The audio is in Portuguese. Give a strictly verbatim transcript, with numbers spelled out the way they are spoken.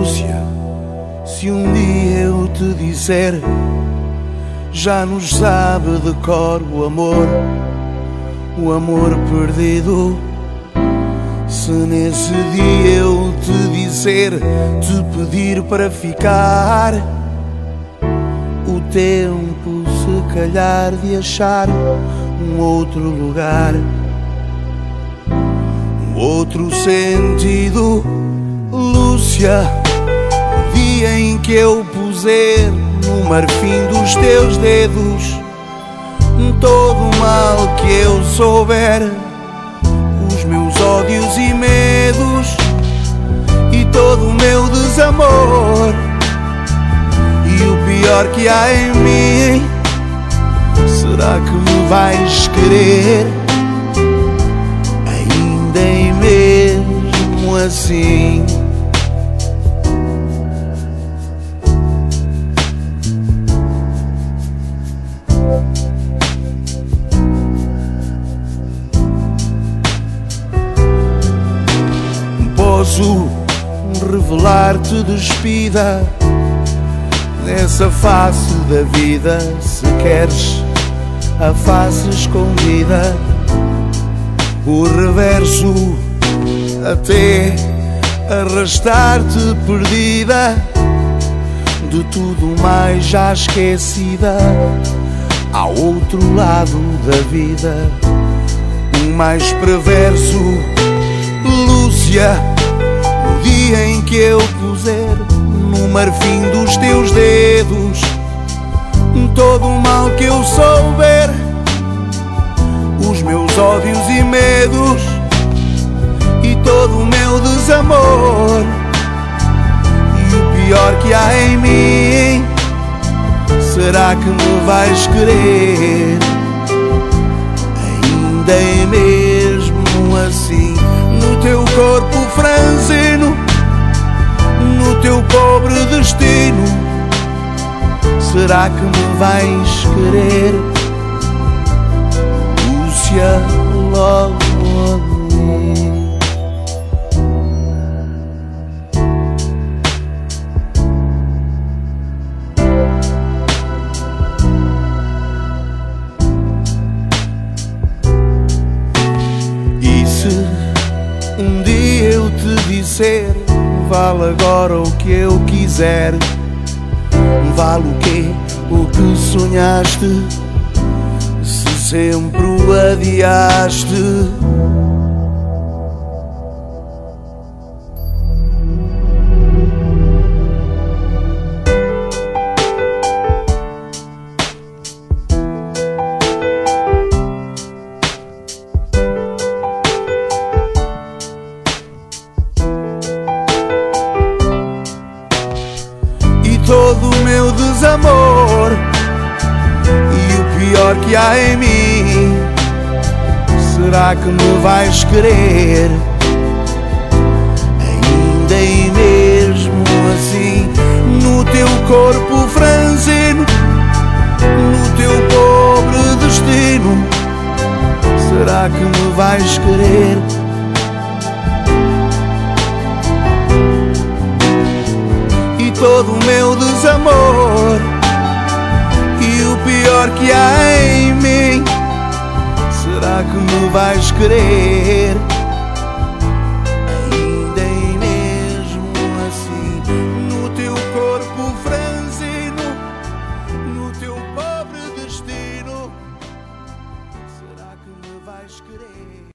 Lúcia, se um dia eu te disser, já nos sabe de cor o amor, o amor perdido. Se nesse dia eu te disser, te pedir para ficar, o tempo se calhar de achar um outro lugar, um outro sentido. Lúcia, o dia em que eu puser no marfim dos teus dedos todo o mal que eu souber, os meus ódios e medos e todo o meu desamor, e o pior que há em mim, será que me vais querer ainda em mesmo assim? Posso revelar-te despida nessa face da vida, se queres a face escondida, o reverso até arrastar-te perdida, de tudo mais já esquecida, ao outro lado da vida, um mais perverso. Lúcia, o dia em que eu puser no marfim dos teus dedos todo o mal que eu souber, os meus ódios e medos e todo o meu desamor, e o pior que há em mim, será que me vais querer ainda é mesmo assim? No teu corpo franzino, no teu pobre destino, será que me vais querer, Lúcia, logo a mim? E se um dia eu te disser, vale agora o que eu quiser, vale o quê? O que sonhaste, se sempre o adiaste? Todo o meu desamor e o pior que há em mim, será que me vais querer ainda e mesmo assim? No teu corpo franzino, no teu pobre destino, será que me vais querer todo o meu desamor e o pior que há em mim, será que me vais querer